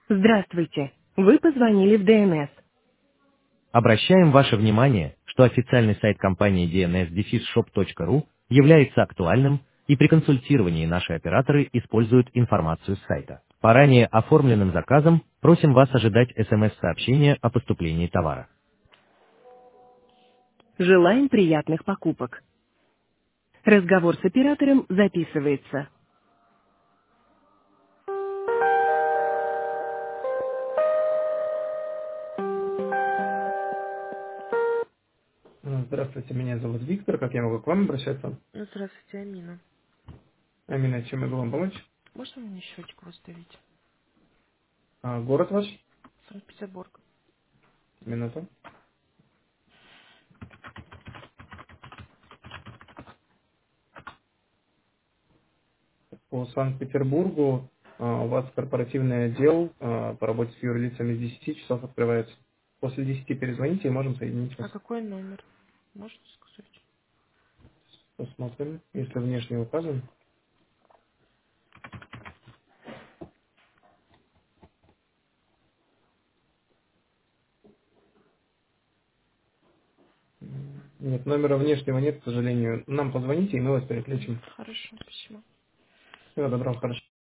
Здравствуйте. Вы позвонили в ДНС. Обращаем ваше внимание, что официальный сайт компании dns-shop.ru является актуальным, и при консультировании наши операторы используют информацию с сайта. По ранее оформленным заказам просим вас ожидать СМС-сообщения о поступлении товара. Желаем приятных покупок. Разговор с оператором записывается. Здравствуйте, меня зовут Виктор. Как я могу к вам обращаться? Ну, здравствуйте, Амина. Амина, чем могу вам помочь? Можно мне счетик выставить? Город ваш? Санкт-Петербург. Минуту. По Санкт-Петербургу у вас корпоративный отдел по работе с юрлицами с 10 часов открывается. После 10 перезвоните и можем соединить А вас. какой номер? Можете сказать? Посмотрим, если внешне указан. Нет, номера внешнего нет, к сожалению. Нам позвоните, и мы вас переключим. Хорошо, спасибо. Всего доброго, хорошо.